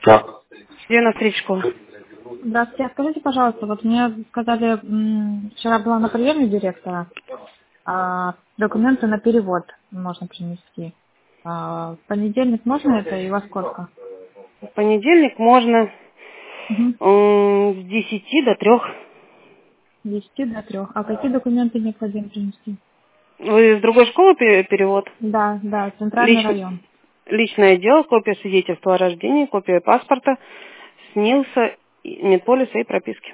Где на встречку? Здравствуйте. А скажите, пожалуйста, вот мне сказали, вчера была на приеме директора, документы на перевод можно принести. В понедельник можно это и во сколько? В понедельник можно Угу. с 10 до 3. С 10 до 3. А какие документы необходимо принести? Вы из другой школы перевод? Да, центральный Лично, район. личное дело, копия свидетельства о рождении, копия паспорта, СНИЛСа, медполиса и прописки.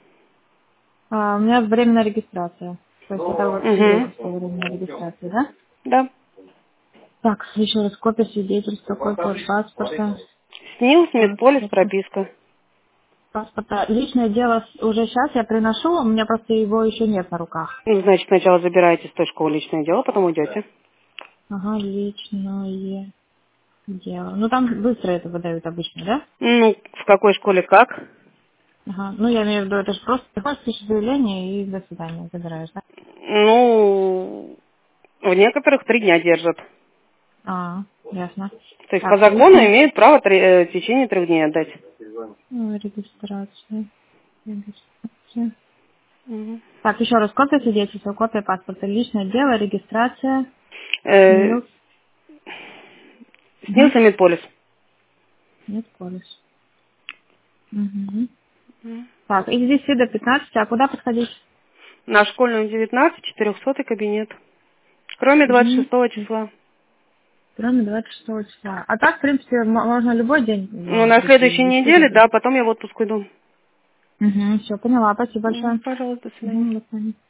У меня временная регистрация. То есть это вот Угу. свидетельство временной регистрации, да? Да. Так, еще раз, копия свидетельства, копия паспорта. СНИЛС, Так, медполис, копия прописка. паспорта. Личное дело уже сейчас я приношу, у меня просто его еще нет на руках. Ну, значит, сначала забираете с той школы личное дело, потом идете. Ага, личное дело. Ну там быстро это выдают обычно, да? Ну, в какой школе как? Ага. Ну я имею в виду, это же просто приходишь, пишешь заявление и до свидания, забираешь, да? Ну, в некоторых 3 дня держат. Ясно. То есть по Так, закону личное. имеют право в течение 3 дней отдать. Регистрация. Регистрация. Мгм. Так, еще раз, копия свидетельства, копия паспорта, личное дело, регистрация, Э, СНИЛС. Угу. СНИЛС и медполис. Нет, колледж. Угу. Так, из 10 до 15, а куда подходить? На школьную 19, 400 кабинет. Кроме Угу. 26 числа. Кроме 26 числа. А так, в принципе, можно любой день Ну, на прийти следующей из 10 до неделе, 5. да, потом я в отпуск иду. Угу, все, поняла. Спасибо большое. Пожалуйста, до свидания. Угу, до свидания.